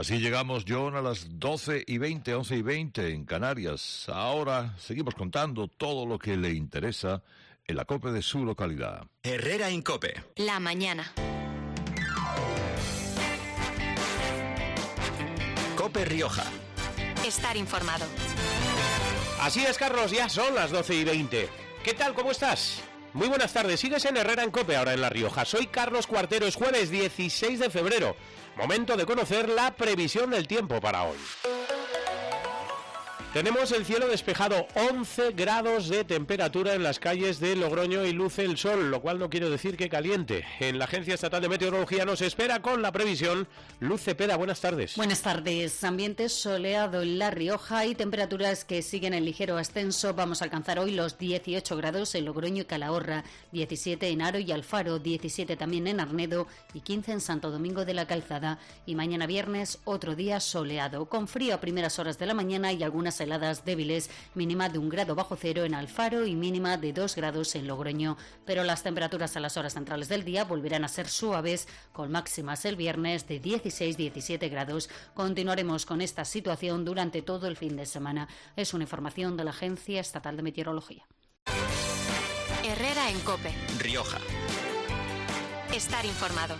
Así llegamos, John, a las 12:20, 11:20 en Canarias. Ahora seguimos contando todo lo que le interesa en la COPE de su localidad. Herrera en COPE. La mañana. COPE Rioja. Estar informado. Así es, Carlos, ya son las 12:20. ¿Qué tal? ¿Cómo estás? Muy buenas tardes. Sigues en Herrera en COPE, ahora en La Rioja. Soy Carlos Cuartero, es jueves 16 de febrero. Momento de conocer la previsión del tiempo para hoy. Tenemos el cielo despejado, 11 grados de temperatura en las calles de Logroño y luce el sol, lo cual no quiere decir que caliente. En la Agencia Estatal de Meteorología nos espera con la previsión Luz Cepeda. Buenas tardes. Buenas tardes. Ambiente soleado en La Rioja y temperaturas que siguen en ligero ascenso. Vamos a alcanzar hoy los 18 grados en Logroño y Calahorra, 17 en Haro y Alfaro, 17 también en Arnedo y 15 en Santo Domingo de la Calzada. Y mañana viernes otro día soleado, con frío a primeras horas de la mañana y algunas heladas débiles, mínima de 1 grado bajo cero en Alfaro y mínima de 2 grados en Logroño. Pero las temperaturas a las horas centrales del día volverán a ser suaves, con máximas el viernes de 16-17 grados. Continuaremos con esta situación durante todo el fin de semana. Es una información de la Agencia Estatal de Meteorología. Herrera en COPE. Rioja. Estar informado.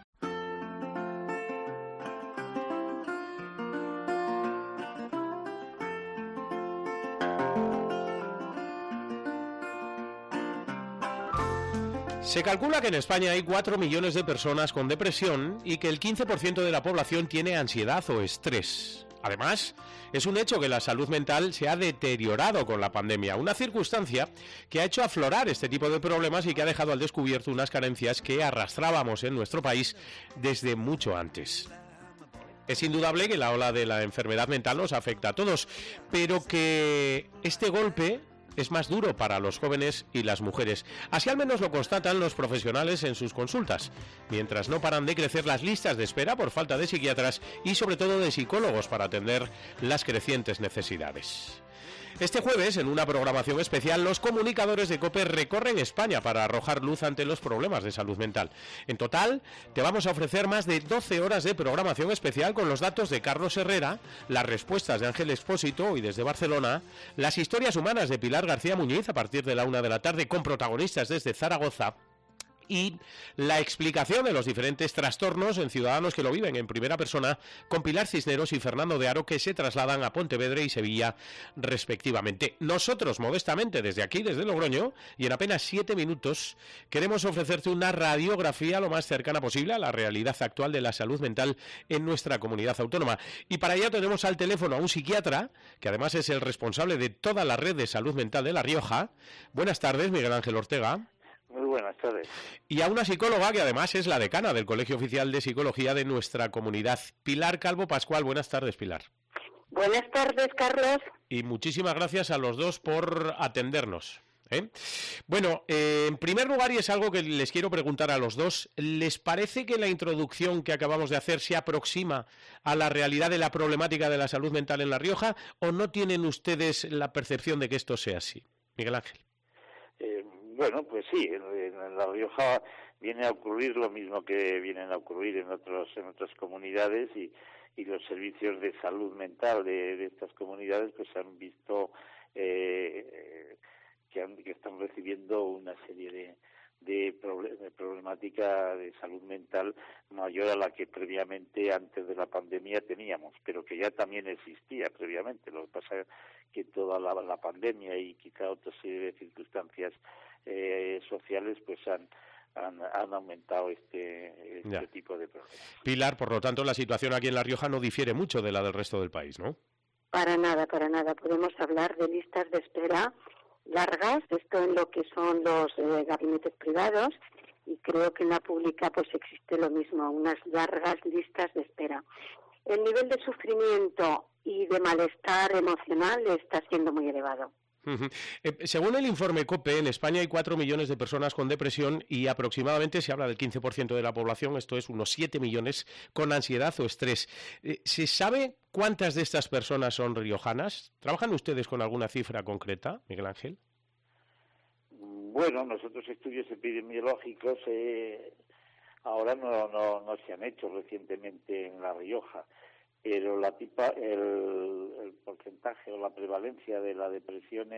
Se calcula que en España hay 4 millones de personas con depresión y que el 15% de la población tiene ansiedad o estrés. Además, es un hecho que la salud mental se ha deteriorado con la pandemia, una circunstancia que ha hecho aflorar este tipo de problemas y que ha dejado al descubierto unas carencias que arrastrábamos en nuestro país desde mucho antes. Es indudable que la ola de la enfermedad mental nos afecta a todos, pero que este golpe es más duro para los jóvenes y las mujeres. Así al menos lo constatan los profesionales en sus consultas, mientras no paran de crecer las listas de espera por falta de psiquiatras y sobre todo de psicólogos para atender las crecientes necesidades. Este jueves, en una programación especial, los comunicadores de COPE recorren España para arrojar luz ante los problemas de salud mental. En total, te vamos a ofrecer más de 12 horas de programación especial con los datos de Carlos Herrera, las respuestas de Ángel Expósito y desde Barcelona, las historias humanas de Pilar García Muñiz a partir de la 1 de la tarde con protagonistas desde Zaragoza, y la explicación de los diferentes trastornos en ciudadanos que lo viven en primera persona con Pilar Cisneros y Fernando de Haro, que se trasladan a Pontevedra y Sevilla respectivamente. Nosotros, modestamente, desde aquí, desde Logroño, y en apenas 7 minutos, queremos ofrecerte una radiografía lo más cercana posible a la realidad actual de la salud mental en nuestra comunidad autónoma. Y para ello tenemos al teléfono a un psiquiatra, que además es el responsable de toda la red de salud mental de La Rioja. Buenas tardes, Miguel Ángel Ortega. Muy buenas tardes. Y a una psicóloga que además es la decana del Colegio Oficial de Psicología de nuestra comunidad, Pilar Calvo Pascual. Buenas tardes, Pilar. Buenas tardes, Carlos. Y muchísimas gracias a los dos por atendernos. Bueno, en primer lugar, y es algo que les quiero preguntar a los dos, ¿les parece que la introducción que acabamos de hacer se aproxima a la realidad de la problemática de la salud mental en La Rioja o no tienen ustedes la percepción de que esto sea así? Miguel Ángel. Bueno, pues sí, en La Rioja viene a ocurrir lo mismo que vienen a ocurrir en otras comunidades y los servicios de salud mental de estas comunidades pues han visto que están recibiendo una serie de problemática de salud mental mayor a la que previamente antes de la pandemia teníamos, pero que ya también existía previamente. Lo que pasa es que toda la pandemia y quizá otra serie de circunstancias sociales pues han aumentado este tipo de problemas. Pilar, por lo tanto, la situación aquí en La Rioja no difiere mucho de la del resto del país, ¿no? Para nada. Podemos hablar de listas de espera largas, esto en lo que son los gabinetes privados, y creo que en la pública pues existe lo mismo, unas largas listas de espera. El nivel de sufrimiento y de malestar emocional está siendo muy elevado. Según el informe COPE, en España hay 4 millones de personas con depresión y aproximadamente se habla del 15% de la población, esto es unos 7 millones, con ansiedad o estrés. ¿Se sabe cuántas de estas personas son riojanas? ¿Trabajan ustedes con alguna cifra concreta, Miguel Ángel? Bueno, nosotros estudios epidemiológicos ahora no se han hecho recientemente en La Rioja, pero el porcentaje o la prevalencia de la depresión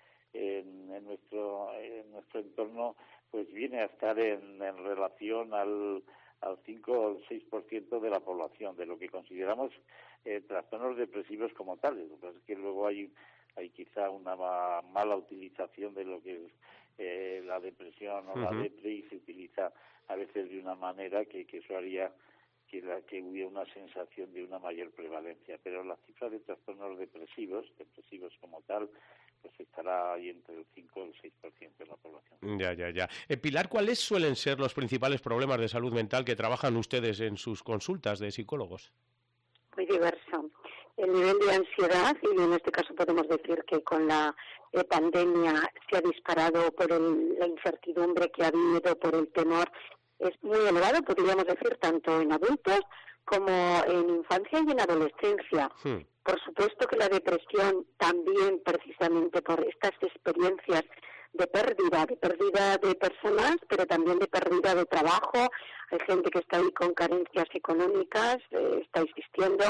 en nuestro entorno pues viene a estar en relación al 5 o al 6% de la población, de lo que consideramos trastornos depresivos como tales. Lo que pasa es que luego hay quizá una mala utilización de lo que es la depresión o la depre, y se utiliza a veces de una manera que eso haría que hubiera una sensación de una mayor prevalencia, pero la cifra de trastornos depresivos como tal, pues estará ahí entre el 5 y el 6% de la población. Ya. Pilar, ¿cuáles suelen ser los principales problemas de salud mental que trabajan ustedes en sus consultas de psicólogos? Muy diverso. El nivel de ansiedad, y en este caso podemos decir que con la pandemia se ha disparado por la incertidumbre que ha habido, por el temor, es muy elevado, podríamos decir, tanto en adultos como en infancia y en adolescencia. Por supuesto que la depresión también, precisamente por estas experiencias de pérdida de personas, pero también de pérdida de trabajo. Hay gente que está ahí con carencias económicas, está existiendo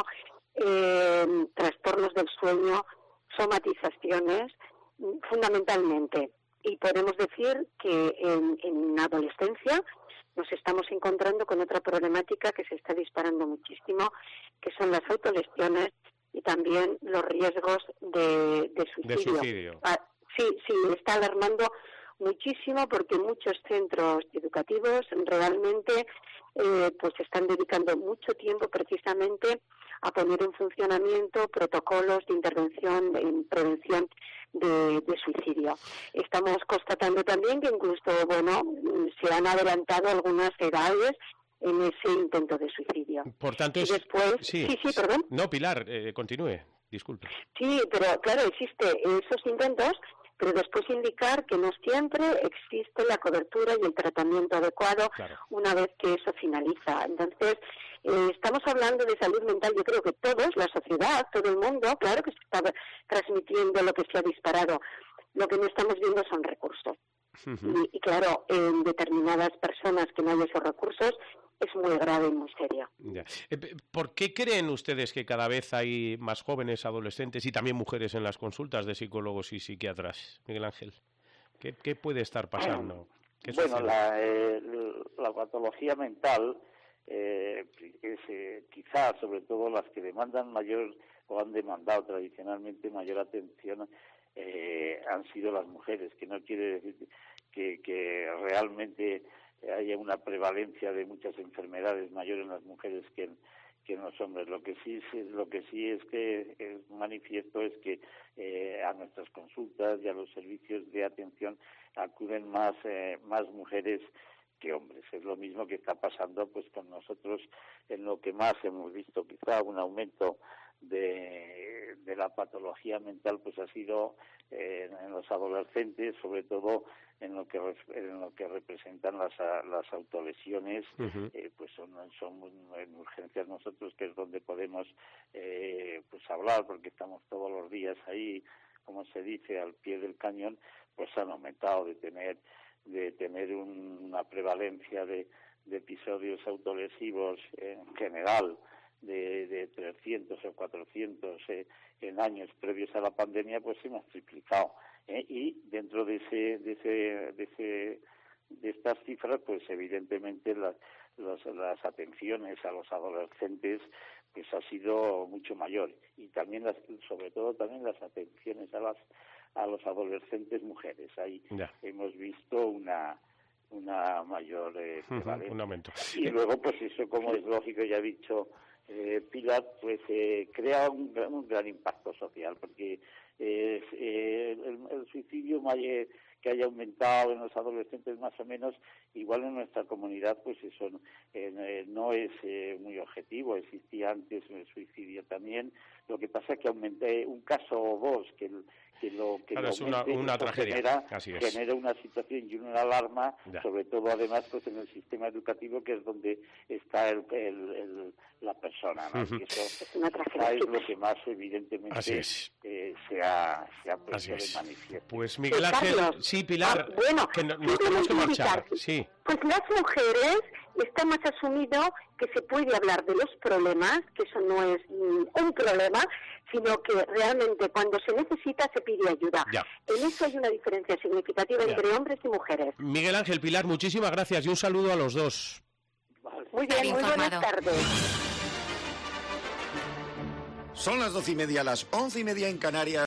trastornos del sueño, somatizaciones, fundamentalmente. Y podemos decir que en adolescencia nos estamos encontrando con otra problemática que se está disparando muchísimo, que son las autolesiones y también los riesgos de suicidio. Sí, está alarmando muchísimo porque muchos centros educativos realmente pues están dedicando mucho tiempo precisamente a poner en funcionamiento protocolos de intervención en prevención de suicidio. Estamos constatando también que incluso, se han adelantado algunas edades en ese intento de suicidio. Por tanto, y después... Sí, perdón. No, Pilar, continúe, disculpe. Sí, pero claro, existe esos intentos, pero después indicar que no siempre existe la cobertura y el tratamiento adecuado una vez que eso finaliza. Entonces, estamos hablando de salud mental, yo creo que todos, la sociedad, todo el mundo, claro que se está transmitiendo lo que se ha disparado. Lo que no estamos viendo son recursos. Y claro, en determinadas personas que no hay esos recursos, es muy grave y muy serio. Ya. ¿Por qué creen ustedes que cada vez hay más jóvenes, adolescentes y también mujeres en las consultas de psicólogos y psiquiatras, Miguel Ángel? ¿Qué puede estar pasando? La patología mental, quizás sobre todo las que demandan mayor o han demandado tradicionalmente mayor atención, han sido las mujeres, que no quiere decir que realmente haya una prevalencia de muchas enfermedades mayor en las mujeres que en los hombres. Lo que sí es que es manifiesto es que a nuestras consultas y a los servicios de atención acuden más mujeres que hombres. Es lo mismo que está pasando pues con nosotros, en lo que más hemos visto quizá un aumento de la patología mental, pues ha sido en los adolescentes, sobre todo en lo que representan las autolesiones. Pues son en urgencias nosotros, que es donde podemos pues hablar, porque estamos todos los días ahí, como se dice, al pie del cañón. Pues han aumentado de tener una prevalencia de episodios autolesivos en general de 300 o 400 en años previos a la pandemia, pues hemos triplicado. Y dentro de estas cifras, pues evidentemente las atenciones a los adolescentes pues ha sido mucho mayor, y también sobre todo también las atenciones a los adolescentes mujeres. Ahí hemos visto una mayor prevalencia. Un aumento. Y luego, pues eso, como es lógico, ya ha dicho Pilar, pues crea un gran impacto social, porque el suicidio que haya aumentado en los adolescentes más o menos, igual en nuestra comunidad, pues eso no es muy objetivo. Existía antes el suicidio también. Lo que pasa es que aumenté un caso o dos es una tragedia. Genera una situación y una alarma, sobre todo además pues en el sistema educativo, que es donde está la persona, ¿no? Y eso es lo que más evidentemente se se ha puesto Así de es. manifiesto. Pues Miguel Ángel, Carlos. sí, Pilar, Bueno, que nos tenemos que marchar. Sí. Pues las mujeres está más asumido que se puede hablar de los problemas, que eso no es un problema, sino que realmente cuando se necesita se pide ayuda. Ya. En eso hay una diferencia significativa Ya. entre hombres y mujeres. Miguel Ángel, Pilar, muchísimas gracias y un saludo a los dos. Muy Estar bien, muy buenas informado. tardes. Son las 12:30, las 11:30 en Canarias.